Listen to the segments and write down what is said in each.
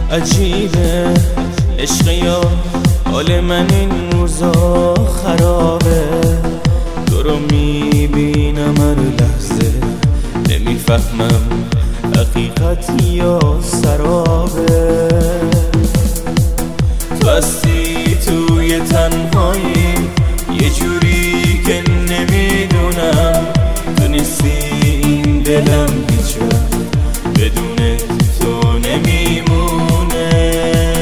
عجیبه عشق یا حال من این روزا خرابه، تو رو میبینم هر لحظه نمیفهمم حقیقت یا سرابه. تو هستی توی تنهایی یه جوری که نمیدونم، تو نیستی این دلم هیچ وقت بدون تو نمیمونه.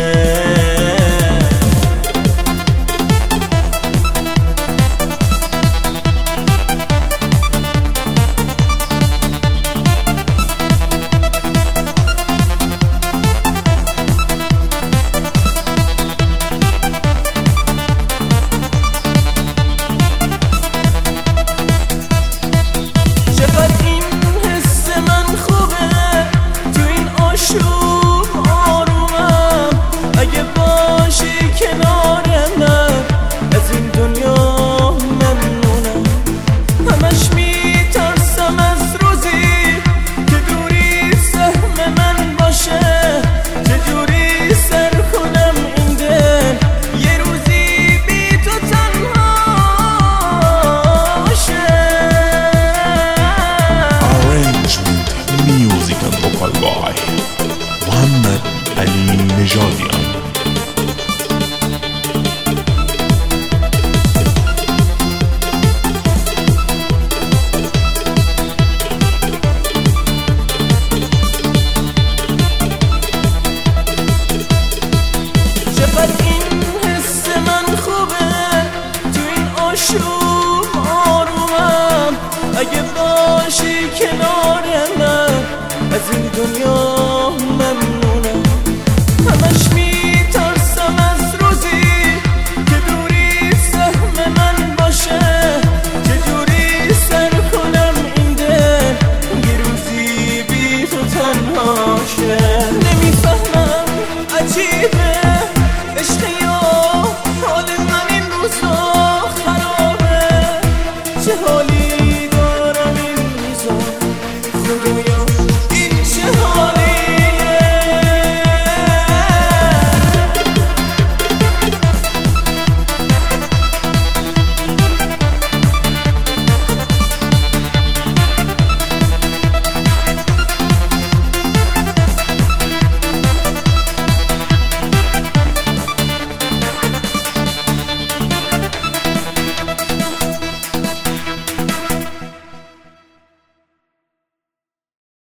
محمد علی نژادیان. چقدر این حس من خوبه، تو این آشوب آرومم، اگه باشی کنار من از این دنیا